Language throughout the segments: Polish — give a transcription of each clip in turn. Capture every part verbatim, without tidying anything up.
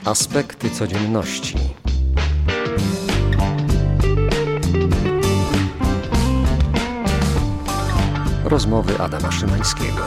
Aspekty codzienności. Rozmowy Adama Szymańskiego.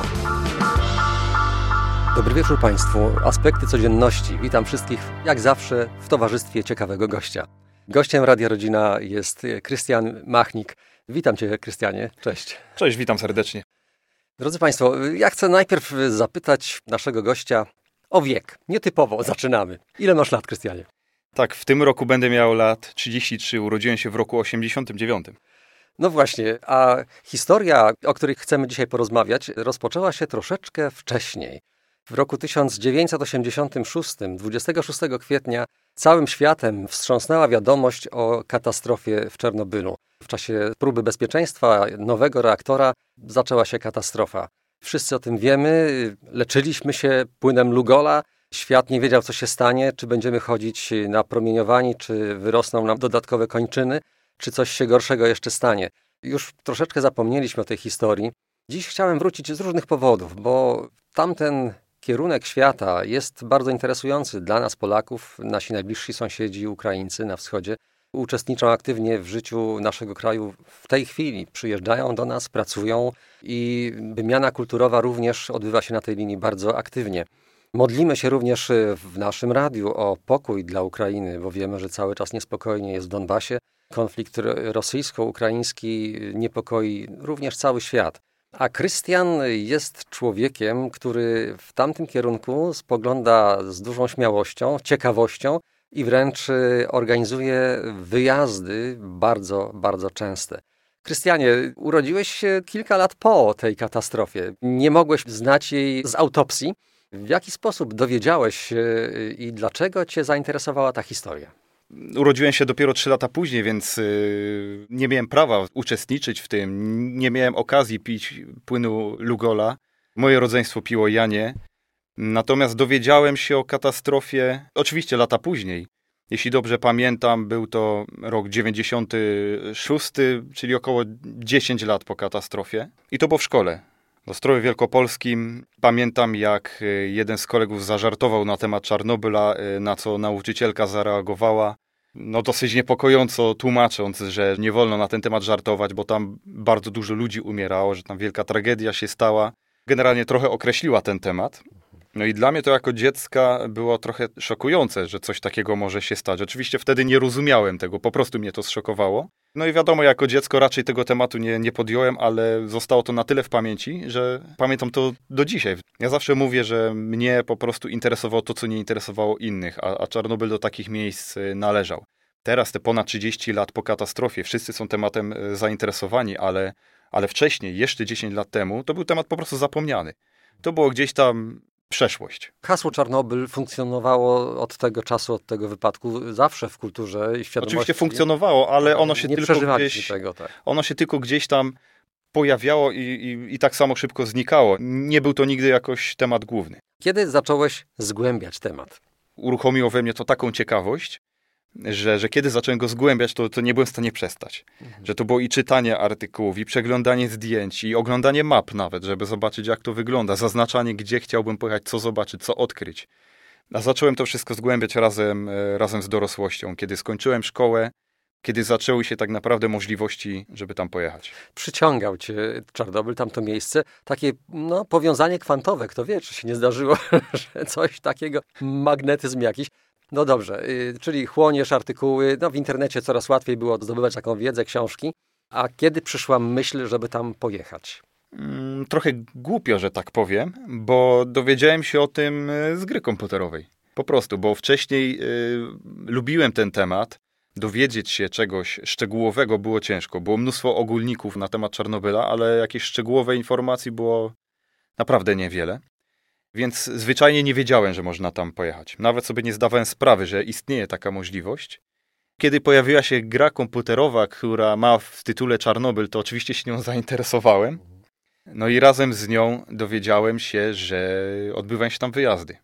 Dobry wieczór Państwu. Aspekty codzienności. Witam wszystkich, jak zawsze, w towarzystwie ciekawego gościa. Gościem Radia Rodzina jest Krystian Machnik. Witam Cię, Krystianie. Cześć. Cześć, witam serdecznie. Drodzy Państwo, ja chcę najpierw zapytać naszego gościa o wiek. Nietypowo zaczynamy. Ile masz lat, Krystianie? Tak, w tym roku będę miał lat trzydzieści trzy. Urodziłem się w roku osiemdziesiątym dziewiątym. No właśnie, a historia, o której chcemy dzisiaj porozmawiać, rozpoczęła się troszeczkę wcześniej. W roku tysiąc dziewięćset osiemdziesiątym szóstym, dwudziestego szóstego kwietnia, całym światem wstrząsnęła wiadomość o katastrofie w Czarnobylu. W czasie próby bezpieczeństwa nowego reaktora zaczęła się katastrofa. Wszyscy o tym wiemy, leczyliśmy się płynem Lugola. Świat nie wiedział, co się stanie, czy będziemy chodzić napromieniowani, czy wyrosną nam dodatkowe kończyny, czy coś się gorszego jeszcze stanie. Już troszeczkę zapomnieliśmy o tej historii. Dziś chciałem wrócić z różnych powodów, bo tamten kierunek świata jest bardzo interesujący dla nas, Polaków. Nasi najbliżsi sąsiedzi, Ukraińcy na wschodzie, uczestniczą aktywnie w życiu naszego kraju w tej chwili. Przyjeżdżają do nas, pracują i wymiana kulturowa również odbywa się na tej linii bardzo aktywnie. Modlimy się również w naszym radiu o pokój dla Ukrainy, bo wiemy, że cały czas niespokojnie jest w Donbasie. Konflikt rosyjsko-ukraiński niepokoi również cały świat. A Krystian jest człowiekiem, który w tamtym kierunku spogląda z dużą śmiałością, ciekawością i wręcz organizuje wyjazdy bardzo, bardzo częste. Krystianie, urodziłeś się kilka lat po tej katastrofie. Nie mogłeś znać jej z autopsji. W jaki sposób dowiedziałeś się i dlaczego cię zainteresowała ta historia? Urodziłem się dopiero trzy lata później, więc yy, nie miałem prawa uczestniczyć w tym. Nie miałem okazji pić płynu Lugola. Moje rodzeństwo piło, ja nie. Natomiast dowiedziałem się o katastrofie oczywiście lata później. Jeśli dobrze pamiętam, był to rok dziewięćdziesiąty szósty, czyli około dziesięć lat po katastrofie. I to było w szkole. W Ostrowie Wielkopolskim pamiętam, jak jeden z kolegów zażartował na temat Czarnobyla, na co nauczycielka zareagowała, no dosyć niepokojąco, tłumacząc, że nie wolno na ten temat żartować, bo tam bardzo dużo ludzi umierało, że tam wielka tragedia się stała. Generalnie trochę określiła ten temat. No i dla mnie to jako dziecka było trochę szokujące, że coś takiego może się stać. Oczywiście wtedy nie rozumiałem tego, po prostu mnie to zszokowało. No i wiadomo, jako dziecko raczej tego tematu nie, nie podjąłem, ale zostało to na tyle w pamięci, że pamiętam to do dzisiaj. Ja zawsze mówię, że mnie po prostu interesowało to, co nie interesowało innych, a, a Czarnobyl do takich miejsc należał. Teraz, te ponad trzydzieści lat po katastrofie, wszyscy są tematem zainteresowani, ale, ale wcześniej, jeszcze dziesięć lat temu, to był temat po prostu zapomniany. To było gdzieś tam przeszłość. Hasło Czarnobyl funkcjonowało od tego czasu, od tego wypadku zawsze w kulturze i świadomości. Oczywiście funkcjonowało, ale ono się, nie tylko gdzieś, tego, tak. ono się tylko gdzieś tam pojawiało i, i, i tak samo szybko znikało. Nie był to nigdy jakoś temat główny. Kiedy zacząłeś zgłębiać temat? Uruchomiło we mnie to taką ciekawość, że, że kiedy zacząłem go zgłębiać, to, to nie byłem w stanie przestać. Mhm. Że to było i czytanie artykułów, i przeglądanie zdjęć, i oglądanie map nawet, żeby zobaczyć, jak to wygląda, zaznaczanie, gdzie chciałbym pojechać, co zobaczyć, co odkryć. A zacząłem to wszystko zgłębiać razem, razem z dorosłością, kiedy skończyłem szkołę, kiedy zaczęły się tak naprawdę możliwości, żeby tam pojechać. Przyciągał cię Czarnobyl, tamto miejsce, takie no, powiązanie kwantowe, kto wie, czy się nie zdarzyło, że coś takiego, magnetyzm jakiś. No dobrze, yy, czyli chłoniesz artykuły, no w internecie coraz łatwiej było zdobywać taką wiedzę, książki. A kiedy przyszła myśl, żeby tam pojechać? Mm, trochę głupio, że tak powiem, bo dowiedziałem się o tym z gry komputerowej. Po prostu, bo wcześniej yy, lubiłem ten temat. Dowiedzieć się czegoś szczegółowego było ciężko. Było mnóstwo ogólników na temat Czarnobyla, ale jakieś szczegółowe informacji było naprawdę niewiele. Więc zwyczajnie nie wiedziałem, że można tam pojechać. Nawet sobie nie zdawałem sprawy, że istnieje taka możliwość. Kiedy pojawiła się gra komputerowa, która ma w tytule Czarnobyl, to oczywiście się nią zainteresowałem. No i razem z nią dowiedziałem się, że odbywają się tam wyjazdy.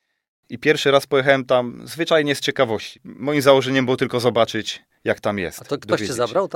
I pierwszy raz pojechałem tam zwyczajnie z ciekawości. Moim założeniem było tylko zobaczyć, jak tam jest. A to ktoś cię zabrał tam?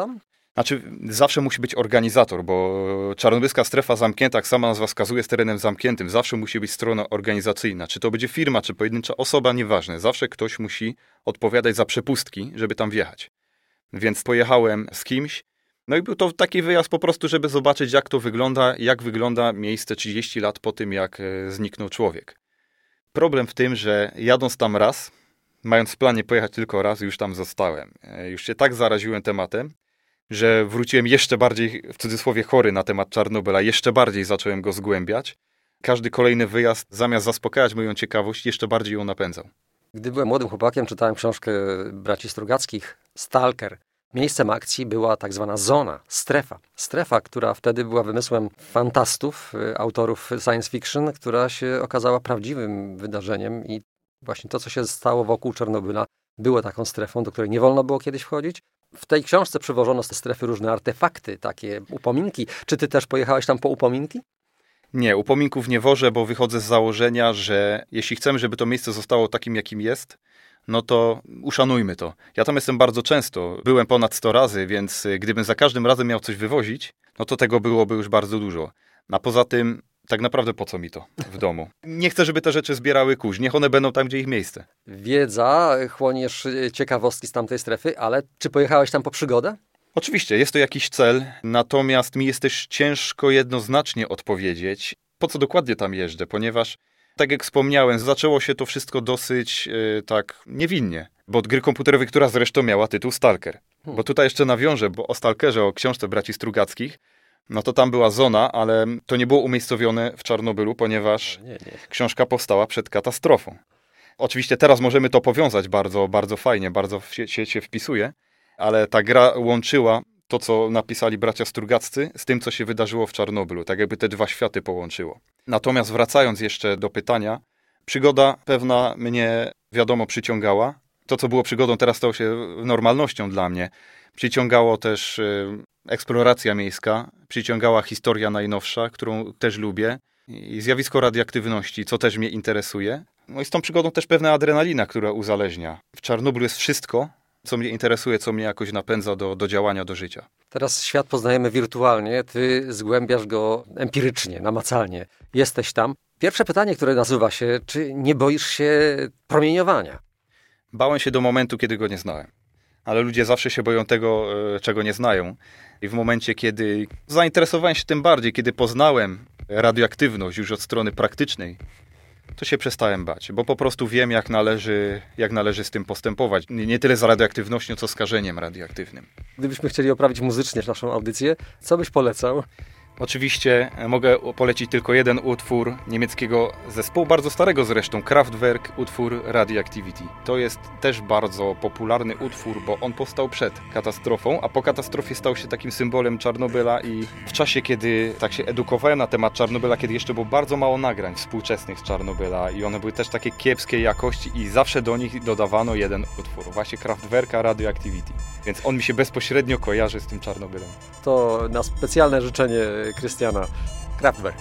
Znaczy, zawsze musi być organizator, bo czarnobylska strefa zamknięta, jak sama nazwa wskazuje, jest terenem zamkniętym. Zawsze musi być strona organizacyjna. Czy to będzie firma, czy pojedyncza osoba, nieważne. Zawsze ktoś musi odpowiadać za przepustki, żeby tam wjechać. Więc pojechałem z kimś. No i był to taki wyjazd po prostu, żeby zobaczyć, jak to wygląda, jak wygląda miejsce trzydzieści lat po tym, jak zniknął człowiek. Problem w tym, że jadąc tam raz, mając w planie pojechać tylko raz, już tam zostałem. Już się tak zaraziłem tematem, że wróciłem jeszcze bardziej, w cudzysłowie, chory na temat Czarnobyla. Jeszcze bardziej zacząłem go zgłębiać. Każdy kolejny wyjazd, zamiast zaspokajać moją ciekawość, jeszcze bardziej ją napędzał. Gdy byłem młodym chłopakiem, czytałem książkę braci Strugackich, Stalker. Miejscem akcji była tak zwana zona, strefa. Strefa, która wtedy była wymysłem fantastów, autorów science fiction, która się okazała prawdziwym wydarzeniem i właśnie to, co się stało wokół Czarnobyla, było taką strefą, do której nie wolno było kiedyś wchodzić. W tej książce przywożono z tej strefy różne artefakty, takie upominki. Czy ty też pojechałeś tam po upominki? Nie, upominków nie wożę, bo wychodzę z założenia, że jeśli chcemy, żeby to miejsce zostało takim, jakim jest, no to uszanujmy to. Ja tam jestem bardzo często, byłem ponad sto razy, więc gdybym za każdym razem miał coś wywozić, no to tego byłoby już bardzo dużo. A poza tym, tak naprawdę po co mi to w domu? Nie chcę, żeby te rzeczy zbierały kurz, niech one będą tam, gdzie ich miejsce. Wiedza, chłoniesz ciekawostki z tamtej strefy, ale czy pojechałeś tam po przygodę? Oczywiście, jest to jakiś cel, natomiast mi jest też ciężko jednoznacznie odpowiedzieć, po co dokładnie tam jeżdżę, ponieważ, tak jak wspomniałem, zaczęło się to wszystko dosyć yy, tak niewinnie. Bo od gry komputerowej, która zresztą miała tytuł Stalker. Hmm. Bo tutaj jeszcze nawiążę, bo o Stalkerze, o książce braci Strugackich, no to tam była zona, ale to nie było umiejscowione w Czarnobylu, ponieważ nie, nie. książka powstała przed katastrofą. Oczywiście teraz możemy to powiązać bardzo, bardzo fajnie, bardzo się, się, się wpisuje, ale ta gra łączyła to, co napisali bracia Strugaccy, z tym, co się wydarzyło w Czarnobylu. Tak jakby te dwa światy połączyło. Natomiast wracając jeszcze do pytania, przygoda pewna mnie, wiadomo, przyciągała. To, co było przygodą, teraz stało się normalnością dla mnie. Przyciągało też y, eksploracja miejska, przyciągała historia najnowsza, którą też lubię, i zjawisko radioaktywności, co też mnie interesuje. No i z tą przygodą też pewna adrenalina, która uzależnia. W Czarnobylu jest wszystko, co mnie interesuje, co mnie jakoś napędza do, do działania, do życia. Teraz świat poznajemy wirtualnie, ty zgłębiasz go empirycznie, namacalnie. Jesteś tam. Pierwsze pytanie, które nasuwa się, czy nie boisz się promieniowania? Bałem się do momentu, kiedy go nie znałem. Ale ludzie zawsze się boją tego, czego nie znają. I w momencie, kiedy zainteresowałem się tym bardziej, kiedy poznałem radioaktywność już od strony praktycznej, to się przestałem bać, bo po prostu wiem, jak należy, jak należy z tym postępować. Nie, nie tyle z radioaktywnością, co skażeniem radioaktywnym. Gdybyśmy chcieli oprawić muzycznie naszą audycję, co byś polecał? Oczywiście mogę polecić tylko jeden utwór niemieckiego zespołu, bardzo starego zresztą, Kraftwerk, utwór Radioactivity. To jest też bardzo popularny utwór, bo on powstał przed katastrofą, a po katastrofie stał się takim symbolem Czarnobyla i w czasie, kiedy tak się edukowałem na temat Czarnobyla, kiedy jeszcze było bardzo mało nagrań współczesnych z Czarnobyla i one były też takie kiepskiej jakości i zawsze do nich dodawano jeden utwór, właśnie Kraftwerka Radioactivity. Więc on mi się bezpośrednio kojarzy z tym Czarnobylem. To na specjalne życzenie Krystiana. Kraftwerk.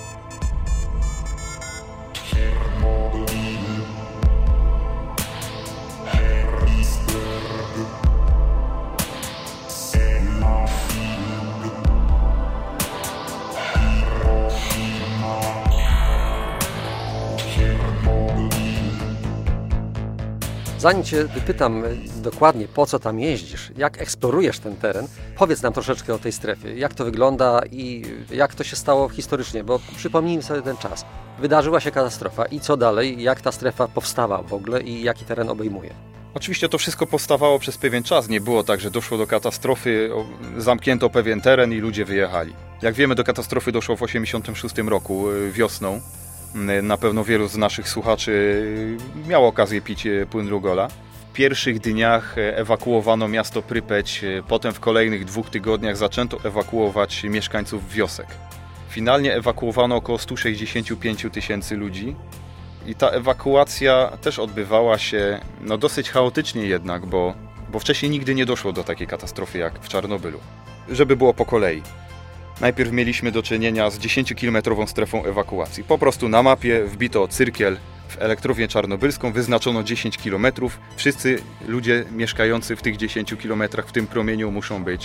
Zanim cię wypytam dokładnie, po co tam jeździsz, jak eksplorujesz ten teren, powiedz nam troszeczkę o tej strefie, jak to wygląda i jak to się stało historycznie, bo przypomnijmy sobie ten czas. Wydarzyła się katastrofa i co dalej, jak ta strefa powstała w ogóle i jaki teren obejmuje? Oczywiście to wszystko powstawało przez pewien czas, nie było tak, że doszło do katastrofy, zamknięto pewien teren i ludzie wyjechali. Jak wiemy, do katastrofy doszło w osiemdziesiątym szóstym roku, wiosną. Na pewno wielu z naszych słuchaczy miało okazję pić płyn Lugola. W pierwszych dniach ewakuowano miasto Prypeć, potem w kolejnych dwóch tygodniach zaczęto ewakuować mieszkańców wiosek. Finalnie ewakuowano około sto sześćdziesiąt pięć tysięcy ludzi i ta ewakuacja też odbywała się no, dosyć chaotycznie jednak, bo, bo wcześniej nigdy nie doszło do takiej katastrofy jak w Czarnobylu. Żeby było po kolei. Najpierw mieliśmy do czynienia z dziesięciokilometrową strefą ewakuacji. Po prostu na mapie wbito cyrkiel w elektrownię czarnobylską, wyznaczono dziesięć kilometrów. Wszyscy ludzie mieszkający w tych dziesięciu kilometrach w tym promieniu muszą być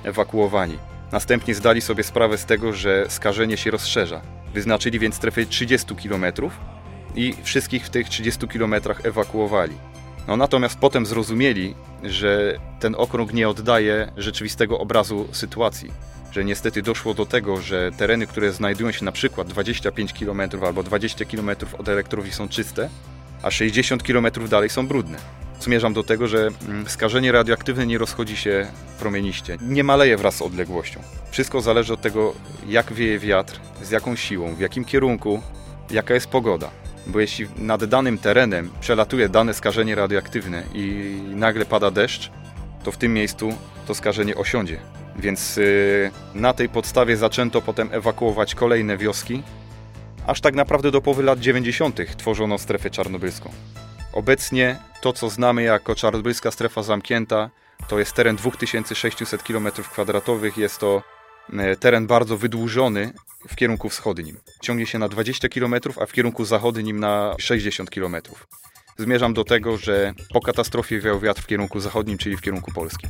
ewakuowani. Następnie zdali sobie sprawę z tego, że skażenie się rozszerza. Wyznaczyli więc strefę trzydzieści kilometrów i wszystkich w tych trzydziestu kilometrach ewakuowali. No, natomiast potem zrozumieli, że ten okrąg nie oddaje rzeczywistego obrazu sytuacji. Że niestety doszło do tego, że tereny, które znajdują się na przykład dwadzieścia pięć kilometrów albo dwadzieścia kilometrów od elektrowni są czyste, a sześćdziesiąt kilometrów dalej są brudne. Zmierzam do tego, że skażenie radioaktywne nie rozchodzi się promieniście, nie maleje wraz z odległością. Wszystko zależy od tego, jak wieje wiatr, z jaką siłą, w jakim kierunku, jaka jest pogoda. Bo jeśli nad danym terenem przelatuje dane skażenie radioaktywne i nagle pada deszcz, to w tym miejscu to skażenie osiądzie. Więc yy, na tej podstawie zaczęto potem ewakuować kolejne wioski, aż tak naprawdę do połowy lat dziewięćdziesiątych tworzono strefę czarnobylską. Obecnie to, co znamy jako czarnobylska strefa zamknięta, to jest teren dwa tysiące sześćset kilometrów kwadratowych. Jest to teren bardzo wydłużony w kierunku wschodnim. Ciągnie się na dwadzieścia kilometrów, a w kierunku zachodnim na sześćdziesiąt kilometrów. Zmierzam do tego, że po katastrofie wiał wiatr w kierunku zachodnim, czyli w kierunku Polski.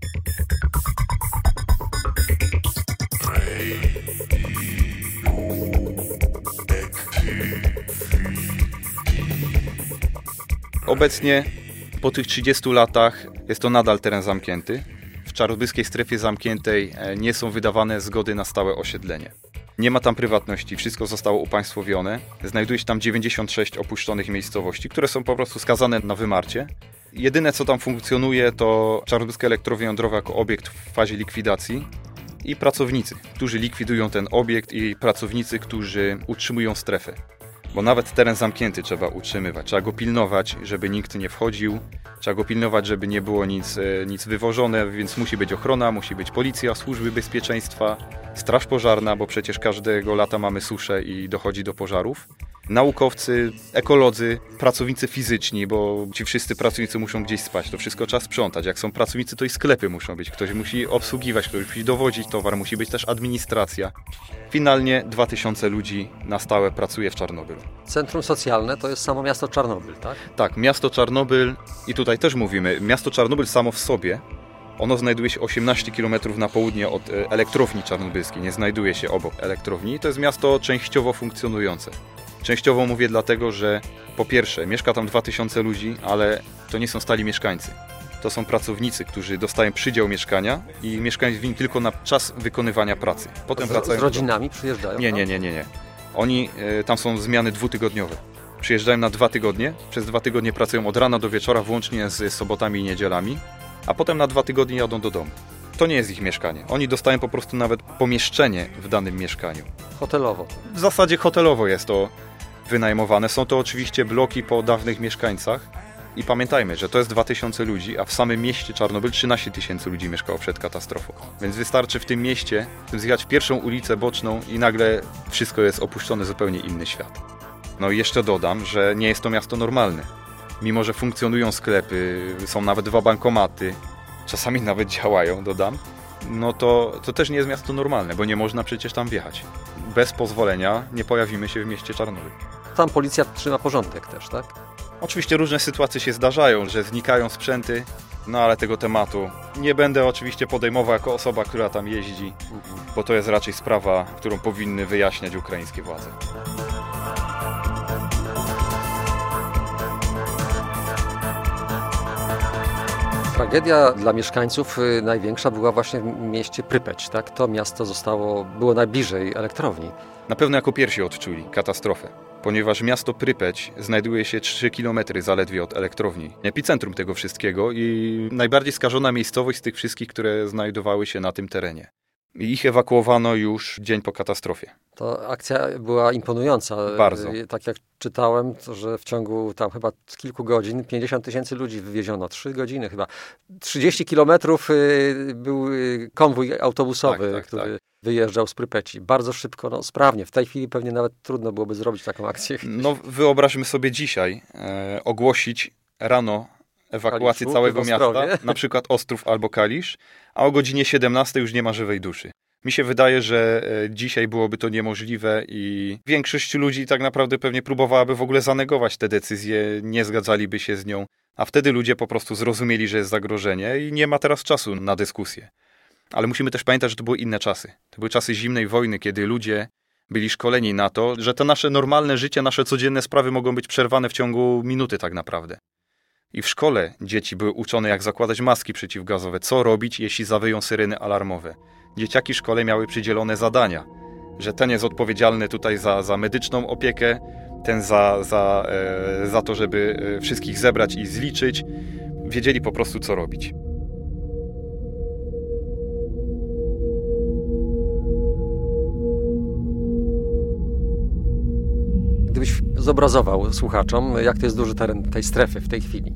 Obecnie, po tych trzydziestu latach, jest to nadal teren zamknięty. W czarnobylskiej strefie zamkniętej nie są wydawane zgody na stałe osiedlenie. Nie ma tam prywatności, wszystko zostało upaństwowione. Znajduje się tam dziewięćdziesiąt sześć opuszczonych miejscowości, które są po prostu skazane na wymarcie. Jedyne, co tam funkcjonuje, to Czarnobylska Elektrownia Jądrowa jako obiekt w fazie likwidacji i pracownicy, którzy likwidują ten obiekt i pracownicy, którzy utrzymują strefę. Bo nawet teren zamknięty trzeba utrzymywać, trzeba go pilnować, żeby nikt nie wchodził, trzeba go pilnować, żeby nie było nic, nic wywożone, więc musi być ochrona, musi być policja, służby bezpieczeństwa, straż pożarna, bo przecież każdego lata mamy suszę i dochodzi do pożarów. Naukowcy, ekolodzy, pracownicy fizyczni, bo ci wszyscy pracownicy muszą gdzieś spać, to wszystko trzeba sprzątać. Jak są pracownicy, to i sklepy muszą być, ktoś musi obsługiwać, ktoś musi dowozić towar, musi być też administracja. Finalnie dwa tysiące ludzi na stałe pracuje w Czarnobylu. Centrum socjalne to jest samo miasto Czarnobyl, tak? Tak, miasto Czarnobyl i tutaj też mówimy, miasto Czarnobyl samo w sobie, ono znajduje się osiemnaście kilometrów na południe od elektrowni czarnobylskiej, nie znajduje się obok elektrowni. To jest miasto częściowo funkcjonujące. Częściowo mówię dlatego, że po pierwsze mieszka tam dwa tysiące ludzi, ale to nie są stali mieszkańcy. To są pracownicy, którzy dostają przydział mieszkania i mieszkają w nim tylko na czas wykonywania pracy. Potem z, wracają z rodzinami przyjeżdżają? Nie, nie, nie, nie, nie. Oni, y, tam są zmiany dwutygodniowe. Przyjeżdżają na dwa tygodnie, przez dwa tygodnie pracują od rana do wieczora, włącznie z sobotami i niedzielami, a potem na dwa tygodnie jadą do domu. To nie jest ich mieszkanie. Oni dostają po prostu nawet pomieszczenie w danym mieszkaniu. Hotelowo. W zasadzie hotelowo jest to wynajmowane. Są to oczywiście bloki po dawnych mieszkańcach. I pamiętajmy, że to jest dwa tysiące ludzi, a w samym mieście Czarnobyl trzynaście tysięcy ludzi mieszkało przed katastrofą. Więc wystarczy w tym mieście zjechać w pierwszą ulicę boczną i nagle wszystko jest opuszczone, zupełnie inny świat. No i jeszcze dodam, że nie jest to miasto normalne. Mimo że funkcjonują sklepy, są nawet dwa bankomaty, czasami nawet działają, dodam, no to, to też nie jest miasto normalne, bo nie można przecież tam wjechać. Bez pozwolenia nie pojawimy się w mieście Czarnobyl. Tam policja trzyma porządek też, tak? Oczywiście różne sytuacje się zdarzają, że znikają sprzęty, no ale tego tematu nie będę oczywiście podejmował jako osoba, która tam jeździ, bo to jest raczej sprawa, którą powinny wyjaśniać ukraińskie władze. Tragedia dla mieszkańców największa była właśnie w mieście Prypeć, tak? To miasto zostało, było najbliżej elektrowni. Na pewno jako pierwsi odczuli katastrofę, ponieważ miasto Prypeć znajduje się trzy kilometry zaledwie od elektrowni. Epicentrum tego wszystkiego i najbardziej skażona miejscowość z tych wszystkich, które znajdowały się na tym terenie. I ich ewakuowano już dzień po katastrofie. To akcja była imponująca. Bardzo. Tak jak czytałem, to, że w ciągu tam chyba kilku godzin pięćdziesiąt tysięcy ludzi wywieziono. Trzy godziny chyba. trzydzieści kilometrów był konwój autobusowy, tak, tak, który tak. wyjeżdżał z Prypeci. Bardzo szybko, no sprawnie. W tej chwili pewnie nawet trudno byłoby zrobić taką akcję. No wyobraźmy sobie dzisiaj e, ogłosić rano ewakuację Kaliszu, całego miasta, Ostrowie. na przykład Ostrów albo Kalisz, a o godzinie siedemnastej już nie ma żywej duszy. Mi się wydaje, że dzisiaj byłoby to niemożliwe i większość ludzi tak naprawdę pewnie próbowałaby w ogóle zanegować tę decyzję, nie zgadzaliby się z nią, a wtedy ludzie po prostu zrozumieli, że jest zagrożenie i nie ma teraz czasu na dyskusję. Ale musimy też pamiętać, że to były inne czasy. To były czasy zimnej wojny, kiedy ludzie byli szkoleni na to, że to nasze normalne życie, nasze codzienne sprawy mogą być przerwane w ciągu minuty tak naprawdę. I w szkole dzieci były uczone, jak zakładać maski przeciwgazowe, co robić, jeśli zawyją syreny alarmowe. Dzieciaki w szkole miały przydzielone zadania, że ten jest odpowiedzialny tutaj za, za medyczną opiekę, ten za, za, e, za to, żeby wszystkich zebrać i zliczyć. Wiedzieli po prostu, co robić. Gdybyś zobrazował słuchaczom, jak to jest duży teren tej strefy w tej chwili.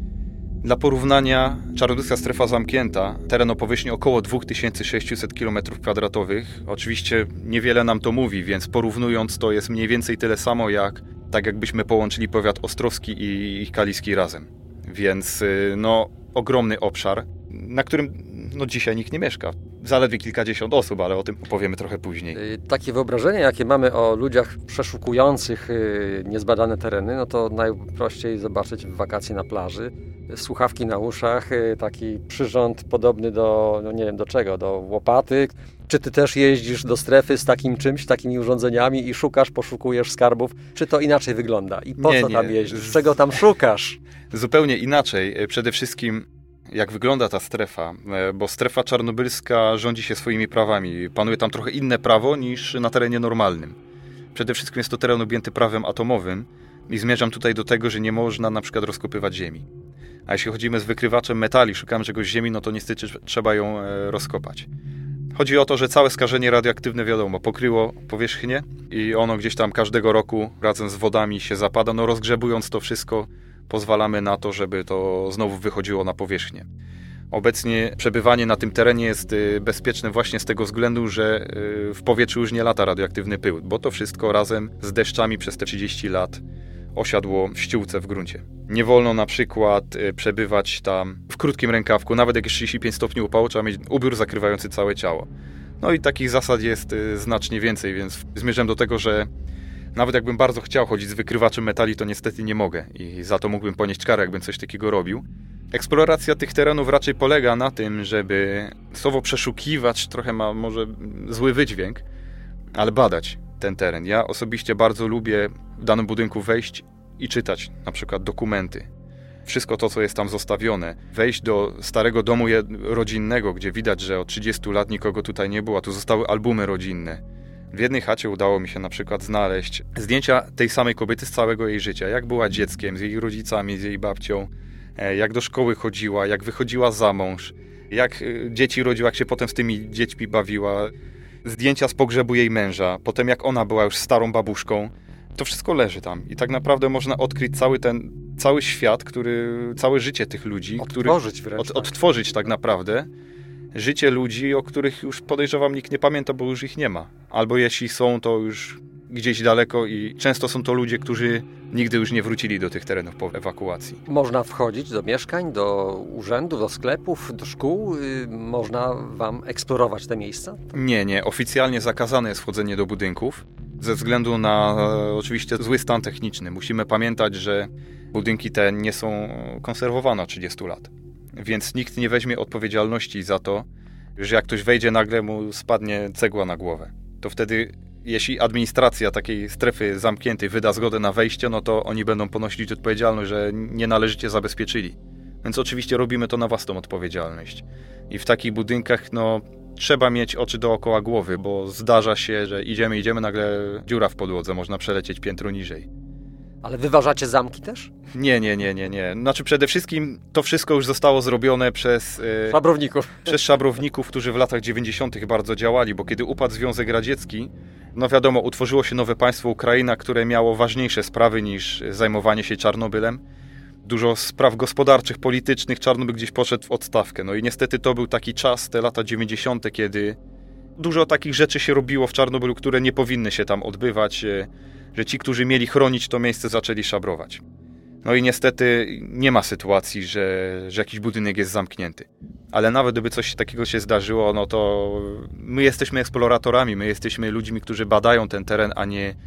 Dla porównania, Czarnogórska Strefa Zamknięta, teren o powierzchni około dwa tysiące sześćset kilometrów kwadratowych. Oczywiście niewiele nam to mówi, więc porównując to jest mniej więcej tyle samo, jak tak jakbyśmy połączyli powiat ostrowski i, i kaliski razem. Więc no, ogromny obszar, na którym no, dzisiaj nikt nie mieszka. Zaledwie kilkadziesiąt osób, ale o tym opowiemy trochę później. Takie wyobrażenie, jakie mamy o ludziach przeszukujących niezbadane tereny, no to najprościej zobaczyć w wakacje na plaży. Słuchawki na uszach, taki przyrząd podobny do, no nie wiem do czego, do łopaty. Czy ty też jeździsz do strefy z takim czymś, takimi urządzeniami i szukasz, poszukujesz skarbów? Czy to inaczej wygląda? I po nie, co nie. tam jeździsz? Czego tam szukasz? Zupełnie inaczej. Przede wszystkim jak wygląda ta strefa, bo strefa czarnobylska rządzi się swoimi prawami. Panuje tam trochę inne prawo niż na terenie normalnym. Przede wszystkim jest to teren objęty prawem atomowym i zmierzam tutaj do tego, że nie można na przykład rozkopywać ziemi. A jeśli chodzimy z wykrywaczem metali, szukamy czegoś z ziemi, no to niestety trzeba ją rozkopać. Chodzi o to, że całe skażenie radioaktywne, wiadomo, pokryło powierzchnię i ono gdzieś tam każdego roku razem z wodami się zapada. No rozgrzebując to wszystko, pozwalamy na to, żeby to znowu wychodziło na powierzchnię. Obecnie przebywanie na tym terenie jest bezpieczne właśnie z tego względu, że w powietrzu już nie lata radioaktywny pył, bo to wszystko razem z deszczami przez te trzydzieści lat osiadło w ściółce w gruncie. Nie wolno na przykład przebywać tam w krótkim rękawku, nawet jak jest trzydzieści pięć stopni upału, trzeba mieć ubiór zakrywający całe ciało. No i takich zasad jest znacznie więcej, więc zmierzam do tego, że nawet jakbym bardzo chciał chodzić z wykrywaczem metali, to niestety nie mogę i za to mógłbym ponieść karę, jakbym coś takiego robił. Eksploracja tych terenów raczej polega na tym, żeby słowo przeszukiwać trochę ma może zły wydźwięk, ale badać ten teren. Ja osobiście bardzo lubię w danym budynku wejść i czytać na przykład dokumenty. Wszystko to, co jest tam zostawione. Wejść do starego domu rodzinnego, gdzie widać, że od trzydziestu lat nikogo tutaj nie było, a tu zostały albumy rodzinne. W jednej chacie udało mi się na przykład znaleźć zdjęcia tej samej kobiety z całego jej życia. Jak była dzieckiem, z jej rodzicami, z jej babcią, jak do szkoły chodziła, jak wychodziła za mąż, jak dzieci rodziła, jak się potem z tymi dziećmi bawiła. Zdjęcia z pogrzebu jej męża, potem jak ona była już starą babuszką. To wszystko leży tam i tak naprawdę można odkryć cały ten, cały świat, który, całe życie tych ludzi. Odtworzyć który, wręcz. Od, odtworzyć tak naprawdę życie ludzi, o których już podejrzewam nikt nie pamięta, bo już ich nie ma. Albo jeśli są, to już gdzieś daleko i często są to ludzie, którzy nigdy już nie wrócili do tych terenów po ewakuacji. Można wchodzić do mieszkań, do urzędów, do sklepów, do szkół? Można wam eksplorować te miejsca? Nie, nie. Oficjalnie zakazane jest wchodzenie do budynków ze względu na e, oczywiście zły stan techniczny. Musimy pamiętać, że budynki te nie są konserwowane od trzydziestu lat. Więc nikt nie weźmie odpowiedzialności za to, że jak ktoś wejdzie, nagle mu spadnie cegła na głowę. To wtedy, jeśli administracja takiej strefy zamkniętej wyda zgodę na wejście, no to oni będą ponosić odpowiedzialność, że nie należycie zabezpieczyli. Więc oczywiście robimy to na własną odpowiedzialność. I w takich budynkach, no, trzeba mieć oczy dookoła głowy, bo zdarza się, że idziemy, idziemy, nagle dziura w podłodze, można przelecieć piętro niżej. Ale wyważacie zamki też? Nie, nie, nie, nie, nie. Znaczy przede wszystkim to wszystko już zostało zrobione przez... Yy, szabrowników. Przez szabrowników, którzy w latach dziewięćdziesiątych bardzo działali, bo kiedy upadł Związek Radziecki, no wiadomo, utworzyło się nowe państwo Ukraina, które miało ważniejsze sprawy niż zajmowanie się Czarnobylem. Dużo spraw gospodarczych, politycznych, Czarnobyl gdzieś poszedł w odstawkę. No i niestety to był taki czas, te lata dziewięćdziesiąte, kiedy dużo takich rzeczy się robiło w Czarnobylu, które nie powinny się tam odbywać, że ci, którzy mieli chronić to miejsce, zaczęli szabrować. No i niestety nie ma sytuacji, że, że jakiś budynek jest zamknięty. Ale nawet gdyby coś takiego się zdarzyło, no to my jesteśmy eksploratorami, my jesteśmy ludźmi, którzy badają ten teren, a nie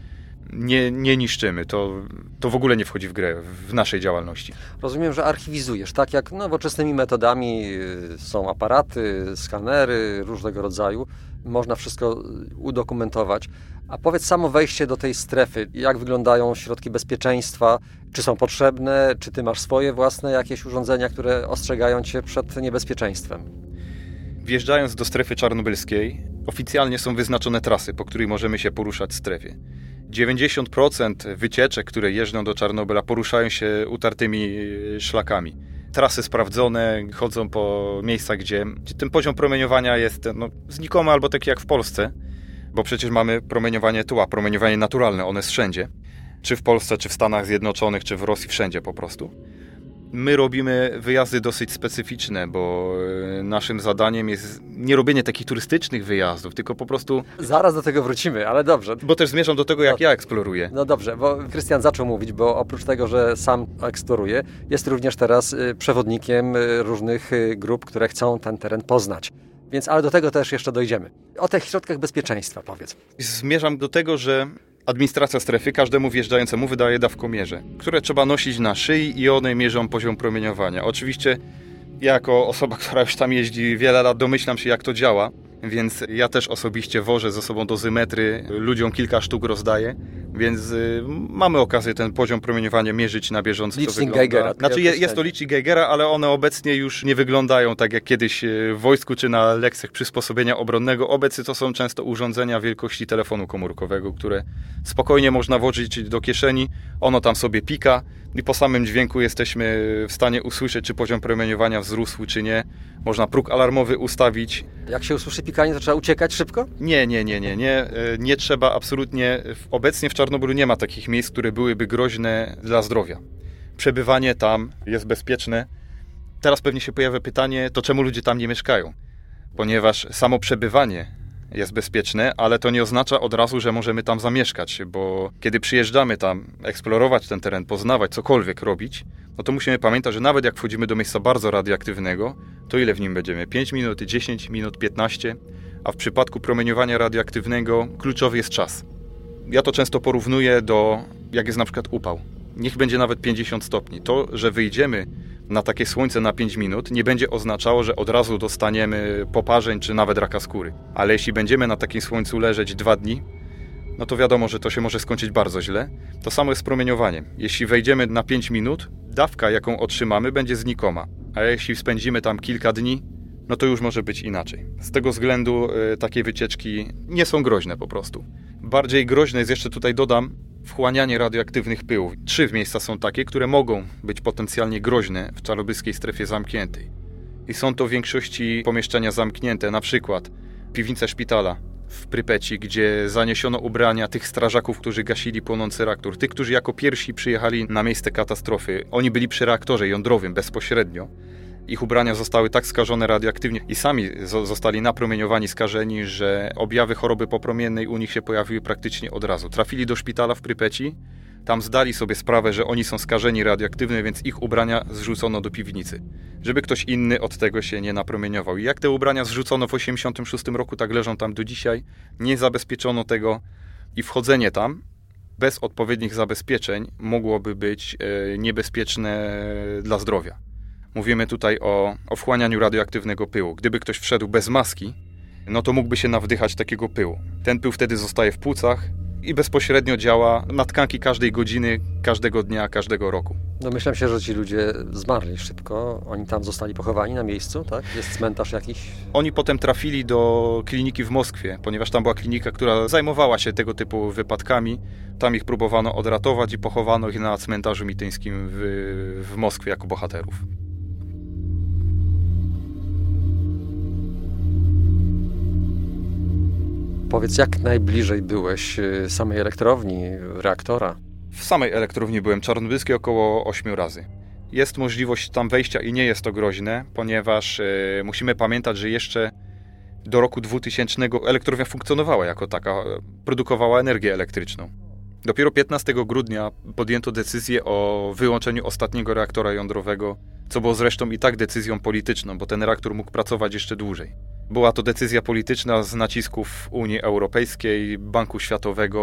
nie, nie niszczymy. To, to w ogóle nie wchodzi w grę w naszej działalności. Rozumiem, że archiwizujesz, tak jak nowoczesnymi metodami są aparaty, skanery różnego rodzaju. Można wszystko udokumentować. A powiedz, samo wejście do tej strefy, jak wyglądają środki bezpieczeństwa, czy są potrzebne, czy ty masz swoje własne jakieś urządzenia, które ostrzegają cię przed niebezpieczeństwem? Wjeżdżając do strefy czarnobylskiej, oficjalnie są wyznaczone trasy, po których możemy się poruszać w strefie. dziewięćdziesiąt procent wycieczek, które jeżdżą do Czarnobyla, poruszają się utartymi szlakami. Trasy sprawdzone, chodzą po miejscach, gdzie, gdzie ten poziom promieniowania jest no, znikomy albo taki jak w Polsce, bo przecież mamy promieniowanie tła, promieniowanie naturalne, one jest wszędzie. Czy w Polsce, czy w Stanach Zjednoczonych, czy w Rosji, wszędzie po prostu. My robimy wyjazdy dosyć specyficzne, bo naszym zadaniem jest nie robienie takich turystycznych wyjazdów, tylko po prostu... Zaraz do tego wrócimy, ale dobrze. Bo też zmierzam do tego, jak no, ja eksploruję. No dobrze, bo Krystian zaczął mówić, bo oprócz tego, że sam eksploruje, jest również teraz przewodnikiem różnych grup, które chcą ten teren poznać. Więc, ale do tego też jeszcze dojdziemy. O tych środkach bezpieczeństwa powiedz. Zmierzam do tego, że administracja strefy każdemu wjeżdżającemu wydaje dawkomierze, które trzeba nosić na szyi i one mierzą poziom promieniowania. Oczywiście ja jako osoba, która już tam jeździ wiele lat, domyślam się, jak to działa, więc ja też osobiście wożę ze sobą dozymetry, ludziom kilka sztuk rozdaję, więc y, mamy okazję ten poziom promieniowania mierzyć na bieżąco. Licznik Geigera. Znaczy je, jest to licznik Geigera, ale one obecnie już nie wyglądają tak jak kiedyś w wojsku czy na lekcjach przysposobienia obronnego. Obecnie to są często urządzenia wielkości telefonu komórkowego, które spokojnie można włożyć do kieszeni, ono tam sobie pika i po samym dźwięku jesteśmy w stanie usłyszeć, czy poziom promieniowania wzrósł, czy nie. Można próg alarmowy ustawić. Jak się usłyszy pikanie, to trzeba uciekać szybko? Nie, nie, nie, nie, nie. Nie trzeba absolutnie. Obecnie w Czarnobylu nie ma takich miejsc, które byłyby groźne dla zdrowia. Przebywanie tam jest bezpieczne. Teraz pewnie się pojawia pytanie, to czemu ludzie tam nie mieszkają? Ponieważ samo przebywanie jest bezpieczne, ale to nie oznacza od razu, że możemy tam zamieszkać, bo kiedy przyjeżdżamy tam, eksplorować ten teren, poznawać, cokolwiek robić, no to musimy pamiętać, że nawet jak wchodzimy do miejsca bardzo radioaktywnego, to ile w nim będziemy? pięć minut, dziesięć minut, piętnaście, a w przypadku promieniowania radioaktywnego kluczowy jest czas. Ja to często porównuję do, jak jest na przykład upał. Niech będzie nawet pięćdziesiąt stopni. To, że wyjdziemy na takie słońce na pięć minut, nie będzie oznaczało, że od razu dostaniemy poparzeń czy nawet raka skóry. Ale jeśli będziemy na takim słońcu leżeć dwa dni, no to wiadomo, że to się może skończyć bardzo źle. To samo jest z promieniowaniem. Jeśli wejdziemy na pięć minut, dawka, jaką otrzymamy, będzie znikoma. A jeśli spędzimy tam kilka dni, no to już może być inaczej. Z tego względu y, takie wycieczki nie są groźne po prostu. Bardziej groźne jest, jeszcze tutaj dodam, wchłanianie radioaktywnych pyłów. Trzy miejsca są takie, które mogą być potencjalnie groźne w czarnobylskiej strefie zamkniętej. I są to w większości pomieszczenia zamknięte, na przykład piwnica szpitala w Prypeci, gdzie zaniesiono ubrania tych strażaków, którzy gasili płonący reaktor. Tych, którzy jako pierwsi przyjechali na miejsce katastrofy. Oni byli przy reaktorze jądrowym bezpośrednio. Ich ubrania zostały tak skażone radioaktywnie i sami zostali napromieniowani, skażeni, że objawy choroby popromiennej u nich się pojawiły praktycznie od razu. Trafili do szpitala w Prypeci, tam zdali sobie sprawę, że oni są skażeni radioaktywnie, więc ich ubrania zrzucono do piwnicy, żeby ktoś inny od tego się nie napromieniował. I jak te ubrania zrzucono w osiemdziesiątym szóstym roku, tak leżą tam do dzisiaj, nie zabezpieczono tego i wchodzenie tam bez odpowiednich zabezpieczeń mogłoby być e, niebezpieczne dla zdrowia. Mówimy tutaj o, o wchłanianiu radioaktywnego pyłu. Gdyby ktoś wszedł bez maski, no to mógłby się nawdychać takiego pyłu. Ten pył wtedy zostaje w płucach i bezpośrednio działa na tkanki każdej godziny, każdego dnia, każdego roku. Domyślam się, że ci ludzie zmarli szybko. Oni tam zostali pochowani na miejscu, tak? Jest cmentarz jakiś? Oni potem trafili do kliniki w Moskwie, ponieważ tam była klinika, która zajmowała się tego typu wypadkami. Tam ich próbowano odratować i pochowano ich na cmentarzu mityńskim w, w Moskwie jako bohaterów. Powiedz, jak najbliżej byłeś samej elektrowni, reaktora? W samej elektrowni byłem czarnobylskiej około ośmiu razy. Jest możliwość tam wejścia i nie jest to groźne, ponieważ y, musimy pamiętać, że jeszcze do roku dwutysięcznego elektrownia funkcjonowała jako taka, produkowała energię elektryczną. Dopiero piętnastego grudnia podjęto decyzję o wyłączeniu ostatniego reaktora jądrowego, co było zresztą i tak decyzją polityczną, bo ten reaktor mógł pracować jeszcze dłużej. Była to decyzja polityczna z nacisków Unii Europejskiej, Banku Światowego,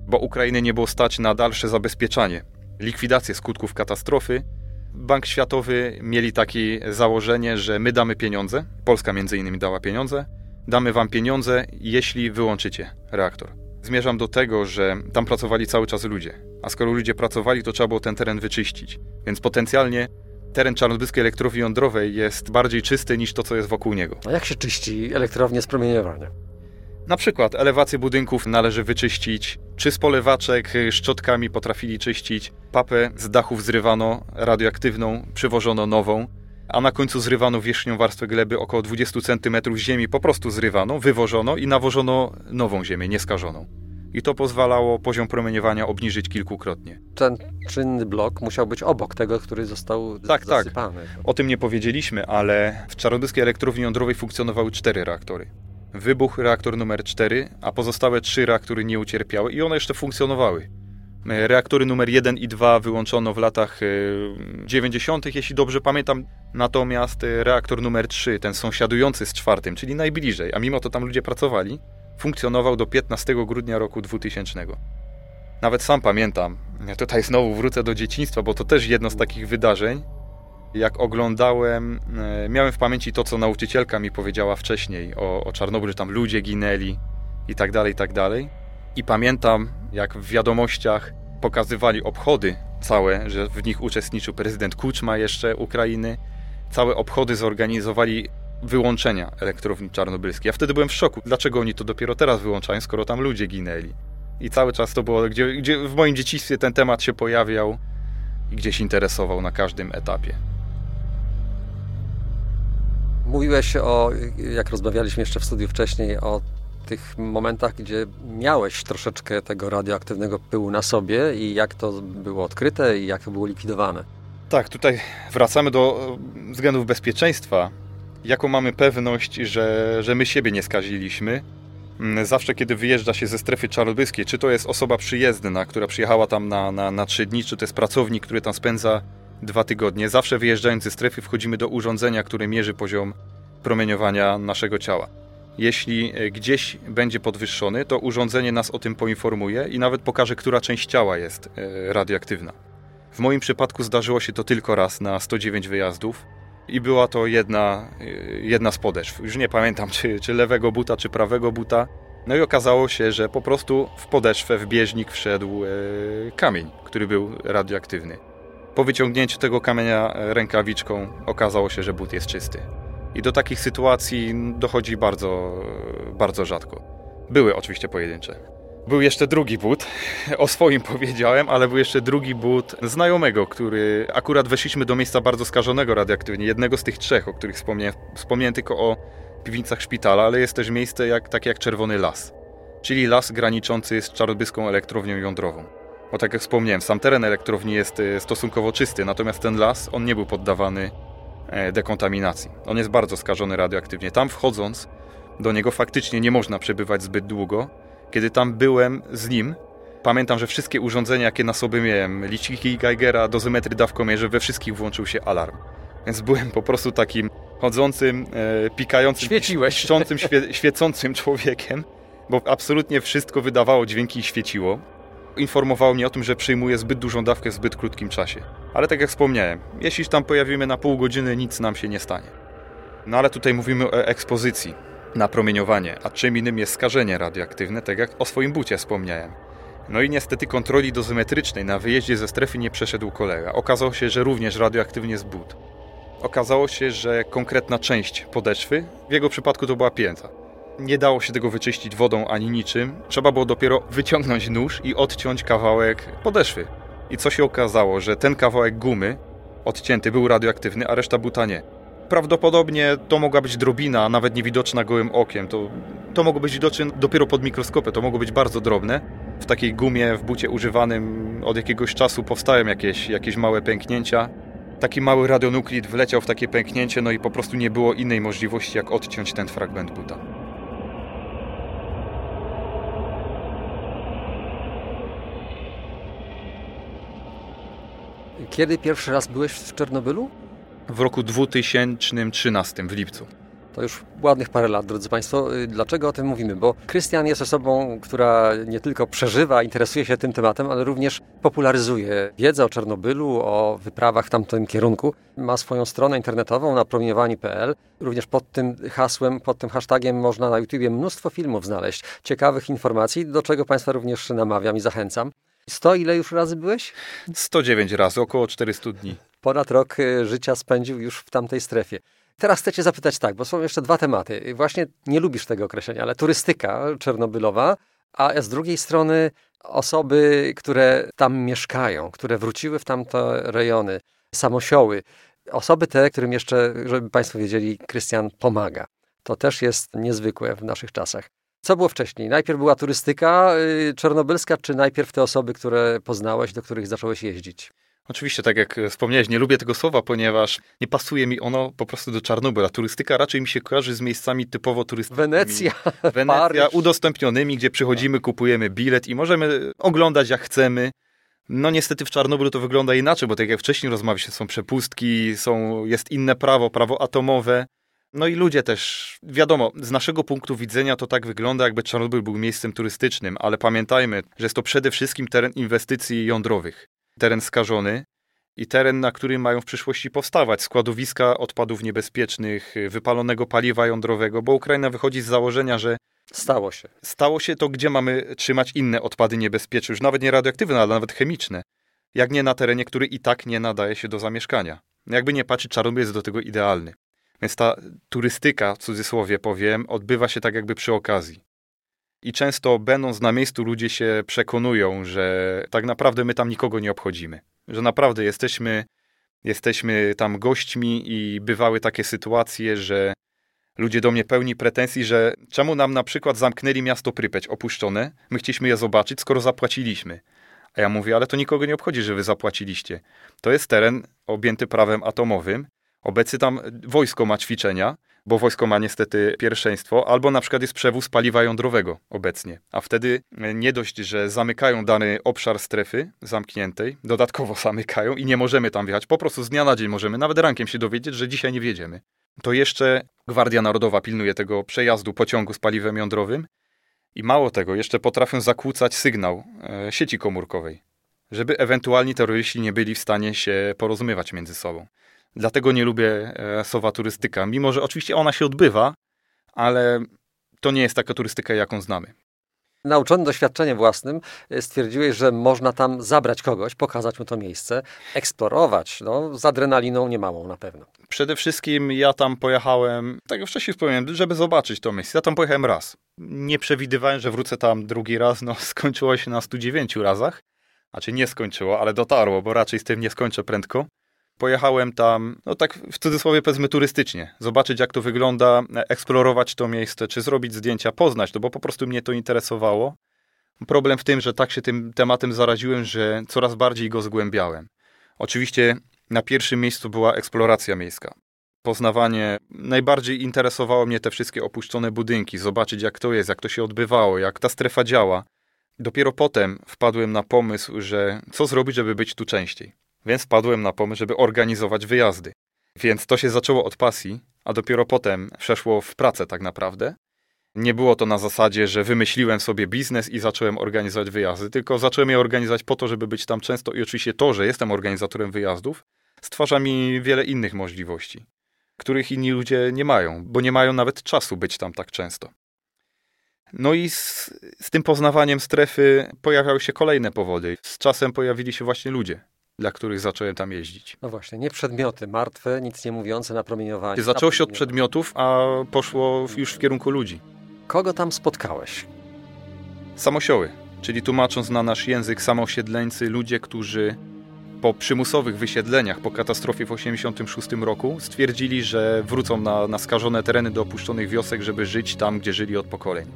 bo Ukrainy nie było stać na dalsze zabezpieczanie, likwidację skutków katastrofy. Bank Światowy mieli takie założenie, że my damy pieniądze, Polska między innymi dała pieniądze, damy wam pieniądze, jeśli wyłączycie reaktor. Zmierzam do tego, że tam pracowali cały czas ludzie, a skoro ludzie pracowali, to trzeba było ten teren wyczyścić. Więc potencjalnie teren Czarnobylskiej Elektrowni Jądrowej jest bardziej czysty niż to, co jest wokół niego. A jak się czyści elektrownię z promieniowania? Na przykład elewację budynków należy wyczyścić, czy z polewaczek szczotkami potrafili czyścić, papę z dachów zrywano radioaktywną, przywożono nową, a na końcu zrywano wierzchnią warstwę gleby około dwadzieścia centymetrów ziemi, po prostu zrywano, wywożono i nawożono nową ziemię, nieskażoną. I to pozwalało poziom promieniowania obniżyć kilkukrotnie. Ten czynny blok musiał być obok tego, który został tak, zasypany. Tak, o tym nie powiedzieliśmy, ale w Czarnobylskiej Elektrowni Jądrowej funkcjonowały cztery reaktory. Wybuchł reaktor numer cztery, a pozostałe trzy reaktory nie ucierpiały i one jeszcze funkcjonowały. Reaktory numer jeden i dwa wyłączono w latach dziewięćdziesiątych, jeśli dobrze pamiętam. Natomiast reaktor numer trzy, ten sąsiadujący z czwartym, czyli najbliżej, a mimo to tam ludzie pracowali, funkcjonował do piętnastego grudnia roku dwutysięcznego. Nawet sam pamiętam, tutaj znowu wrócę do dzieciństwa, bo to też jedno z takich wydarzeń. Jak oglądałem, miałem w pamięci to, co nauczycielka mi powiedziała wcześniej o, o Czarnobylu, że tam ludzie ginęli i tak dalej, i tak dalej. I pamiętam, jak w wiadomościach pokazywali obchody całe, że w nich uczestniczył prezydent Kuczma jeszcze Ukrainy. Całe obchody zorganizowali wyłączenia elektrowni czarnobylskiej. Ja wtedy byłem w szoku. Dlaczego oni to dopiero teraz wyłączają, skoro tam ludzie ginęli? I cały czas to było, gdzie, gdzie w moim dzieciństwie ten temat się pojawiał i gdzieś interesował na każdym etapie. Mówiłeś o, jak rozmawialiśmy jeszcze w studiu wcześniej, o tych momentach, gdzie miałeś troszeczkę tego radioaktywnego pyłu na sobie i jak to było odkryte i jak to było likwidowane. Tak, tutaj wracamy do względów bezpieczeństwa. Jaką mamy pewność, że, że my siebie nie skaziliśmy? Zawsze, kiedy wyjeżdża się ze strefy czarnobylskiej, czy to jest osoba przyjezdna, która przyjechała tam na, na, na trzy dni, czy to jest pracownik, który tam spędza dwa tygodnie, zawsze wyjeżdżając ze strefy wchodzimy do urządzenia, które mierzy poziom promieniowania naszego ciała. Jeśli gdzieś będzie podwyższony, to urządzenie nas o tym poinformuje i nawet pokaże, która część ciała jest radioaktywna. W moim przypadku zdarzyło się to tylko raz na sto dziewięć wyjazdów i była to jedna, jedna z podeszw. Już nie pamiętam, czy, czy lewego buta, czy prawego buta. No i okazało się, że po prostu w podeszwę, w bieżnik wszedł kamień, który był radioaktywny. Po wyciągnięciu tego kamienia rękawiczką okazało się, że but jest czysty. I do takich sytuacji dochodzi bardzo, bardzo rzadko. Były oczywiście pojedyncze. Był jeszcze drugi but, o swoim powiedziałem, ale był jeszcze drugi but znajomego, który akurat weszliśmy do miejsca bardzo skażonego radioaktywnie, jednego z tych trzech, o których wspomniałem. Wspomniałem tylko o piwnicach szpitala, ale jest też miejsce jak, takie jak Czerwony Las, czyli las graniczący z Czarnobylską Elektrownią Jądrową. Bo tak jak wspomniałem, sam teren elektrowni jest stosunkowo czysty, natomiast ten las, on nie był poddawany dekontaminacji. On jest bardzo skażony radioaktywnie. Tam wchodząc do niego faktycznie nie można przebywać zbyt długo. Kiedy tam byłem z nim, pamiętam, że wszystkie urządzenia, jakie na sobie miałem, liczniki Geigera, dozymetry dawkomierzy, we wszystkich włączył się alarm. Więc byłem po prostu takim chodzącym, e, pikającym, Świeciłeś. piszczącym, świe, świecącym człowiekiem, bo absolutnie wszystko wydawało dźwięki i świeciło. Informowało mnie o tym, że przyjmuję zbyt dużą dawkę w zbyt krótkim czasie. Ale tak jak wspomniałem, jeśli się tam pojawimy na pół godziny, nic nam się nie stanie. No ale tutaj mówimy o ekspozycji na promieniowanie, a czym innym jest skażenie radioaktywne, tak jak o swoim bucie wspomniałem. No i niestety kontroli dozymetrycznej na wyjeździe ze strefy nie przeszedł kolega. Okazało się, że również radioaktywnie jest but. Okazało się, że konkretna część podeszwy, w jego przypadku to była pięta. Nie dało się tego wyczyścić wodą ani niczym. Trzeba było dopiero wyciągnąć nóż i odciąć kawałek podeszwy. I co się okazało, że ten kawałek gumy odcięty był radioaktywny, a reszta buta nie. Prawdopodobnie to mogła być drobina, nawet niewidoczna gołym okiem. To, to mogło być widoczne dopiero pod mikroskopem, to mogło być bardzo drobne. W takiej gumie, w bucie używanym od jakiegoś czasu powstają jakieś, jakieś małe pęknięcia. Taki mały radionuklid wleciał w takie pęknięcie, no i po prostu nie było innej możliwości, jak odciąć ten fragment buta. Kiedy pierwszy raz byłeś w Czarnobylu? W roku dwa tysiące trzynastym, w lipcu. To już ładnych parę lat, drodzy Państwo. Dlaczego o tym mówimy? Bo Krystian jest osobą, która nie tylko przeżywa, interesuje się tym tematem, ale również popularyzuje wiedzę o Czarnobylu, o wyprawach w tamtym kierunku. Ma swoją stronę internetową na promieniowani kropka p l. Również pod tym hasłem, pod tym hashtagiem można na YouTubie mnóstwo filmów znaleźć, ciekawych informacji, do czego Państwa również namawiam i zachęcam. Sto ile już razy byłeś? sto dziewięć razy, około czterysta dni. Ponad rok życia spędził już w tamtej strefie. Teraz chcę Cię zapytać tak, bo są jeszcze dwa tematy. Właśnie nie lubisz tego określenia, ale turystyka czarnobylowa, a z drugiej strony osoby, które tam mieszkają, które wróciły w tamte rejony, samosioły. Osoby te, którym jeszcze, żeby Państwo wiedzieli, Krystian pomaga. To też jest niezwykłe w naszych czasach. Co było wcześniej? Najpierw była turystyka czarnobylska, czy najpierw te osoby, które poznałeś, do których zacząłeś jeździć? Oczywiście, tak jak wspomniałeś, nie lubię tego słowa, ponieważ nie pasuje mi ono po prostu do Czarnobyla. Turystyka raczej mi się kojarzy z miejscami typowo turystycznymi. Wenecja, Wenecja, Paryż. Udostępnionymi, gdzie przychodzimy, kupujemy bilet i możemy oglądać jak chcemy. No niestety w Czarnobylu to wygląda inaczej, bo tak jak wcześniej rozmawialiśmy, są przepustki, są, jest inne prawo, prawo atomowe. No i ludzie też, wiadomo, z naszego punktu widzenia to tak wygląda, jakby Czarnobyl był miejscem turystycznym, ale pamiętajmy, że jest to przede wszystkim teren inwestycji jądrowych. Teren skażony i teren, na którym mają w przyszłości powstawać składowiska odpadów niebezpiecznych, wypalonego paliwa jądrowego, bo Ukraina wychodzi z założenia, że Stało się. Stało się to, gdzie mamy trzymać inne odpady niebezpieczne, już nawet nie radioaktywne, ale nawet chemiczne. Jak nie na terenie, który i tak nie nadaje się do zamieszkania. Jakby nie patrzeć, Czarnobyl jest do tego idealny. Więc ta turystyka, w cudzysłowie powiem, odbywa się tak jakby przy okazji. I często będąc na miejscu ludzie się przekonują, że tak naprawdę my tam nikogo nie obchodzimy. Że naprawdę jesteśmy, jesteśmy tam gośćmi i bywały takie sytuacje, że ludzie do mnie pełni pretensji, że czemu nam na przykład zamknęli miasto Prypeć opuszczone, my chcieliśmy je zobaczyć, skoro zapłaciliśmy. A ja mówię, ale to nikogo nie obchodzi, że wy zapłaciliście. To jest teren objęty prawem atomowym. Obecnie tam wojsko ma ćwiczenia, bo wojsko ma niestety pierwszeństwo, albo na przykład jest przewóz paliwa jądrowego obecnie. A wtedy nie dość, że zamykają dany obszar strefy zamkniętej, dodatkowo zamykają i nie możemy tam wjechać. Po prostu z dnia na dzień możemy, nawet rankiem się dowiedzieć, że dzisiaj nie wjedziemy. To jeszcze Gwardia Narodowa pilnuje tego przejazdu pociągu z paliwem jądrowym i mało tego, jeszcze potrafią zakłócać sygnał e, sieci komórkowej, żeby ewentualni terroryści nie byli w stanie się porozumiewać między sobą. Dlatego nie lubię e, słowa turystyka, mimo że oczywiście ona się odbywa, ale to nie jest taka turystyka, jaką znamy. Nauczony doświadczeniem własnym stwierdziłeś, że można tam zabrać kogoś, pokazać mu to miejsce, eksplorować, no, z adrenaliną niemałą na pewno. Przede wszystkim ja tam pojechałem, tak jak wcześniej wspomniałem, żeby zobaczyć to miejsce. Ja tam pojechałem raz. Nie przewidywałem, że wrócę tam drugi raz, no skończyło się na stu dziewięciu razach. Znaczy nie skończyło, ale dotarło, bo raczej z tym nie skończę prędko. Pojechałem tam, no tak w cudzysłowie powiedzmy turystycznie, zobaczyć jak to wygląda, eksplorować to miejsce, czy zrobić zdjęcia, poznać to, bo po prostu mnie to interesowało. Problem w tym, że tak się tym tematem zaraziłem, że coraz bardziej go zgłębiałem. Oczywiście na pierwszym miejscu była eksploracja miejska. Poznawanie, najbardziej interesowało mnie te wszystkie opuszczone budynki, zobaczyć jak to jest, jak to się odbywało, jak ta strefa działa. Dopiero potem wpadłem na pomysł, że co zrobić, żeby być tu częściej. Więc wpadłem na pomysł, żeby organizować wyjazdy. Więc to się zaczęło od pasji, a dopiero potem przeszło w pracę tak naprawdę. Nie było to na zasadzie, że wymyśliłem sobie biznes i zacząłem organizować wyjazdy, tylko zacząłem je organizować po to, żeby być tam często i oczywiście to, że jestem organizatorem wyjazdów, stwarza mi wiele innych możliwości, których inni ludzie nie mają, bo nie mają nawet czasu być tam tak często. No i z, z tym poznawaniem strefy pojawiały się kolejne powody. Z czasem pojawili się właśnie ludzie, dla których zacząłem tam jeździć. No właśnie, nie przedmioty martwe, nic nie mówiące, napromieniowanie. Zaczęło się od przedmiotów, a poszło już w kierunku ludzi. Kogo tam spotkałeś? Samosioły, czyli tłumacząc na nasz język samoosiedleńcy, ludzie, którzy po przymusowych wysiedleniach po katastrofie w osiemdziesiątym szóstym roku stwierdzili, że wrócą na, na skażone tereny do opuszczonych wiosek, żeby żyć tam, gdzie żyli od pokoleń.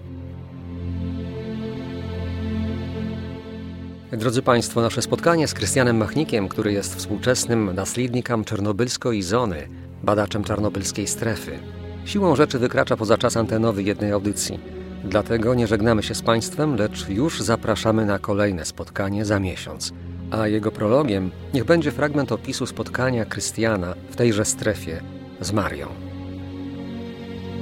Drodzy Państwo, nasze spotkanie z Krystianem Machnikiem, który jest współczesnym naslidnikiem czarnobylskiej zony, badaczem czarnobylskiej strefy, siłą rzeczy wykracza poza czas antenowy jednej audycji. Dlatego nie żegnamy się z Państwem, lecz już zapraszamy na kolejne spotkanie za miesiąc. A jego prologiem niech będzie fragment opisu spotkania Krystiana w tejże strefie z Marią.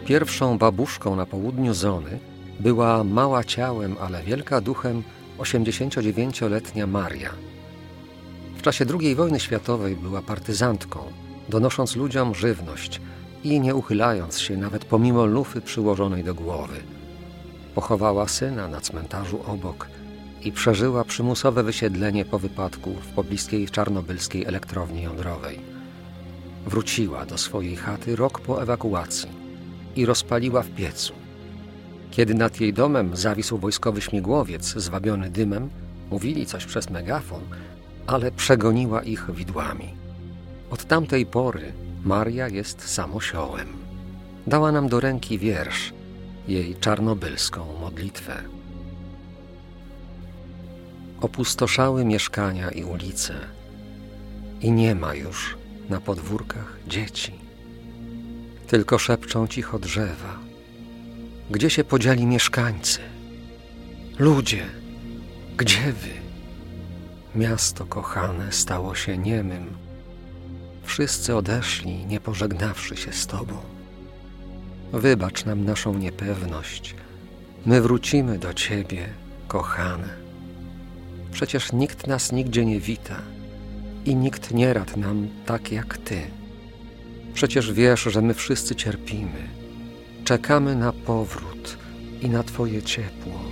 pierwszą babuszką na południu Zony była mała ciałem, ale wielka duchem osiemdziesięciodziewięcioletnia Maria. W czasie drugiej wojny światowej była partyzantką, donosząc ludziom żywność i nie uchylając się nawet pomimo lufy przyłożonej do głowy. Pochowała syna na cmentarzu obok i przeżyła przymusowe wysiedlenie po wypadku w pobliskiej czarnobylskiej elektrowni jądrowej. Wróciła do swojej chaty rok po ewakuacji i rozpaliła w piecu. Kiedy nad jej domem zawisł wojskowy śmigłowiec zwabiony dymem, mówili coś przez megafon, ale przegoniła ich widłami. Od tamtej pory Maria jest samosiołem. Dała nam do ręki wiersz, jej czarnobylską modlitwę. Opustoszały mieszkania i ulice i nie ma już na podwórkach dzieci. Tylko szepczą cicho drzewa. Gdzie się podzieli mieszkańcy? Ludzie, gdzie wy? Miasto kochane stało się niemym. Wszyscy odeszli, nie pożegnawszy się z Tobą. Wybacz nam naszą niepewność. My wrócimy do Ciebie, kochane. Przecież nikt nas nigdzie nie wita i nikt nie rad nam tak jak Ty. Przecież wiesz, że my wszyscy cierpimy. Czekamy na powrót i na Twoje ciepło.